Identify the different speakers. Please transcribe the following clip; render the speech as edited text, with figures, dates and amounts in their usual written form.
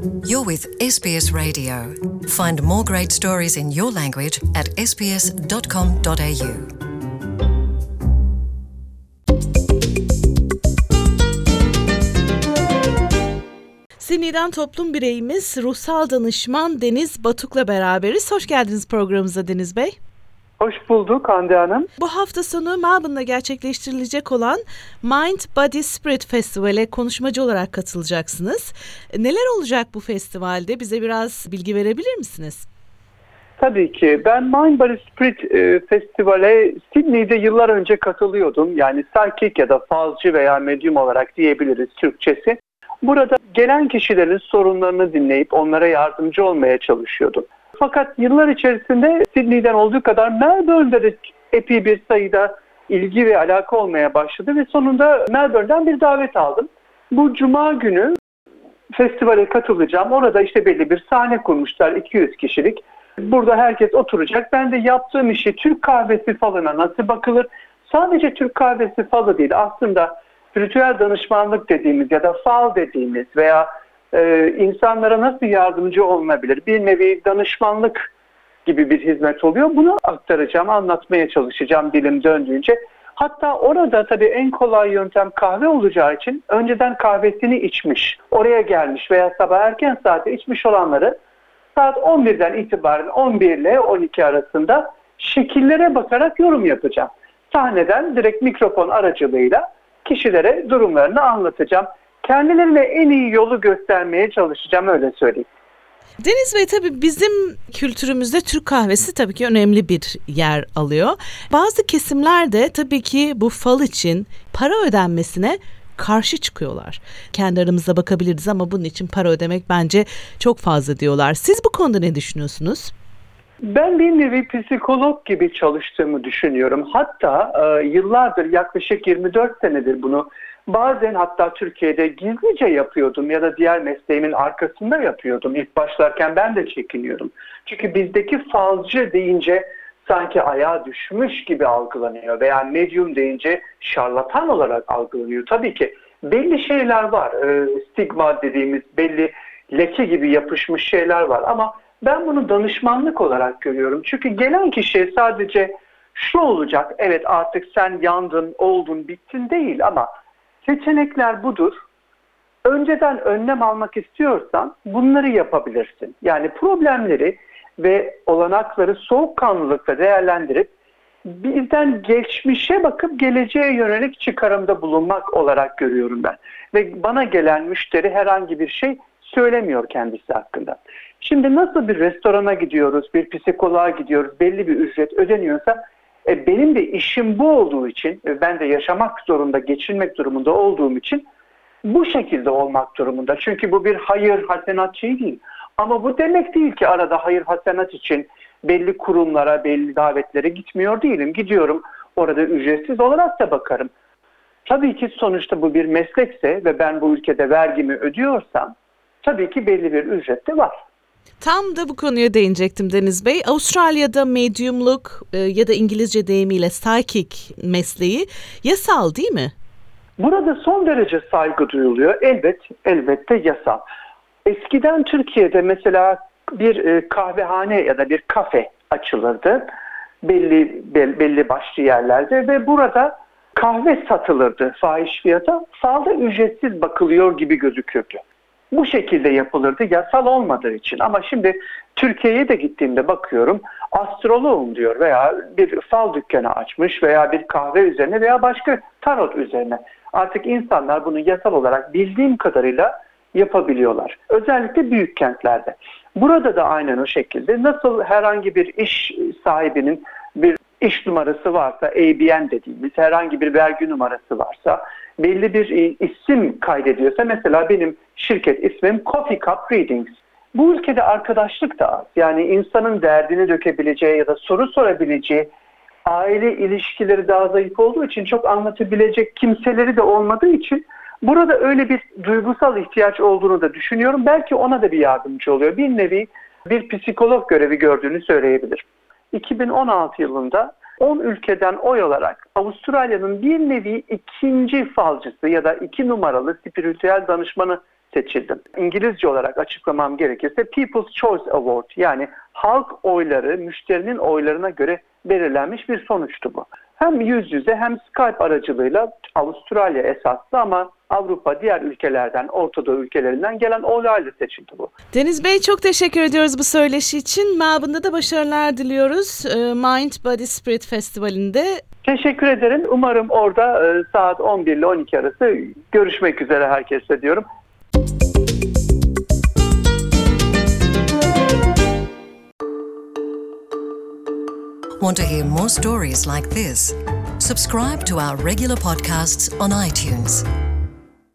Speaker 1: You're with SBS Radio. Find more great stories in your language at sbs.com.au.
Speaker 2: Sydney'den toplum bireyimiz ruhsal danışman Deniz Batuk'la beraberiz. Hoş geldiniz programımıza Deniz Bey.
Speaker 3: Hoş bulduk Hande Hanım.
Speaker 2: Bu hafta sonu Melbourne'da gerçekleştirilecek olan Mind, Body, Spirit Festival'e konuşmacı olarak katılacaksınız. Neler olacak bu festivalde? Bize biraz bilgi verebilir misiniz?
Speaker 3: Tabii ki. Ben Mind, Body, Spirit Festival'e Sydney'de yıllar önce katılıyordum. Yani psychic ya da falcı veya medyum olarak diyebiliriz Türkçesi. Burada gelen kişilerin sorunlarını dinleyip onlara yardımcı olmaya çalışıyordum. Fakat yıllar içerisinde Sydney'den olduğu kadar Melbourne'de de epey bir sayıda ilgi ve alaka olmaya başladı ve sonunda Melbourne'den bir davet aldım. Bu cuma günü festivale katılacağım. Orada işte belli bir sahne kurmuşlar, 200 kişilik. Burada herkes oturacak. Ben de yaptığım işi Türk kahvesi falına nasıl bakılır? Sadece Türk kahvesi falı değil, aslında spiritüel danışmanlık dediğimiz ya da fal dediğimiz veya insanlara nasıl yardımcı olunabilir? Bir nevi danışmanlık gibi bir hizmet oluyor. Bunu aktaracağım, anlatmaya çalışacağım dilim döndüğünce. Hatta orada tabii en kolay yöntem kahve olacağı için önceden kahvesini içmiş, oraya gelmiş veya sabah erken saatte içmiş olanları saat 11'den itibaren 11 ile 12 arasında şekillere bakarak yorum yapacağım. Sahneden direkt mikrofon aracılığıyla kişilere durumlarını anlatacağım. Kendilerine en iyi yolu göstermeye çalışacağım, öyle söyleyeyim.
Speaker 2: Deniz Bey, tabii bizim kültürümüzde Türk kahvesi tabii ki önemli bir yer alıyor. Bazı kesimler de tabii ki bu fal için para ödenmesine karşı çıkıyorlar. Kendi aramızda bakabiliriz ama bunun için para ödemek bence çok fazla diyorlar. Siz bu konuda ne düşünüyorsunuz?
Speaker 3: Ben bir nevi psikolog gibi çalıştığımı düşünüyorum. Hatta yıllardır, yaklaşık 24 senedir bunu bazen hatta Türkiye'de gizlice yapıyordum ya da diğer mesleğimin arkasında yapıyordum. İlk başlarken ben de çekiniyordum. Çünkü bizdeki falcı deyince sanki ayağa düşmüş gibi algılanıyor veya medyum deyince şarlatan olarak algılanıyor. Tabii ki belli şeyler var. Stigma dediğimiz belli leke gibi yapışmış şeyler var ama ben bunu danışmanlık olarak görüyorum. Çünkü gelen kişiye sadece şu olacak, evet artık sen yandın, oldun, bittin değil ama seçenekler budur. Önceden önlem almak istiyorsan bunları yapabilirsin. Yani problemleri ve olanakları soğukkanlılıkla değerlendirip bizden geçmişe bakıp geleceğe yönelik çıkarımda bulunmak olarak görüyorum ben. Ve bana gelen müşteri herhangi bir şey söylemiyor kendisi hakkında. Şimdi nasıl bir restorana gidiyoruz, bir psikoloğa gidiyoruz, belli bir ücret ödeniyorsa benim de işim bu olduğu için, ben de yaşamak zorunda, geçinmek durumunda olduğum için bu şekilde olmak durumunda. Çünkü bu bir hayır hasenat şey değil. Ama bu demek değil ki arada hayır hasenat için belli kurumlara, belli davetlere gitmiyor değilim. Gidiyorum, orada ücretsiz olarak da bakarım. Tabii ki sonuçta bu bir meslekse ve ben bu ülkede vergimi ödüyorsam tabii ki belli bir ücret de var.
Speaker 2: Tam da bu konuya değinecektim Deniz Bey. Avustralya'da medyumluk ya da İngilizce deyimiyle psychic mesleği yasal değil mi?
Speaker 3: Burada son derece saygı duyuluyor. Elbette yasal. Eskiden Türkiye'de mesela bir kahvehane ya da bir kafe açılırdı. Belli başlı yerlerde ve burada kahve satılırdı fahiş fiyata. Falda ücretsiz bakılıyor gibi gözükürdü. Bu şekilde yapılırdı yasal olmadığı için. Ama şimdi Türkiye'ye de gittiğimde bakıyorum, astroloğum diyor veya bir fal dükkanı açmış veya bir kahve üzerine veya başka tarot üzerine. Artık insanlar bunu yasal olarak bildiğim kadarıyla yapabiliyorlar. Özellikle büyük kentlerde. Burada da aynen o şekilde. Nasıl herhangi bir iş sahibinin bir iş numarası varsa, ABN dediğimiz herhangi bir vergi numarası varsa, belli bir isim kaydediyorsa, mesela benim şirket ismim Coffee Cup Readings. Bu ülkede arkadaşlık da az. Yani insanın derdini dökebileceği ya da soru sorabileceği aile ilişkileri daha zayıf olduğu için çok anlatabilecek kimseleri de olmadığı için burada öyle bir duygusal ihtiyaç olduğunu da düşünüyorum. Belki ona da bir yardımcı oluyor. Bir nevi bir psikolog görevi gördüğünü söyleyebilirim. 2016 yılında 10 ülkeden oy alarak Avustralya'nın bir nevi ikinci falcısı ya da 2 numaralı spiritüel danışmanı seçildim. İngilizce olarak açıklamam gerekirse People's Choice Award, yani halk oyları, müşterinin oylarına göre belirlenmiş bir sonuçtu bu. Hem yüz yüze hem Skype aracılığıyla Avustralya esaslı ama Avrupa diğer ülkelerden, Orta Doğu ülkelerinden gelen oylarla seçildi bu.
Speaker 2: Deniz Bey, çok teşekkür ediyoruz bu söyleşi için. Melbourne'da da başarılar diliyoruz Mind Body Spirit Festivali'nde.
Speaker 3: Teşekkür ederim. Umarım orada saat 11 ile 12 arası görüşmek üzere herkesle diyorum.
Speaker 1: Want to hear more stories like this? Subscribe to our regular podcasts on iTunes.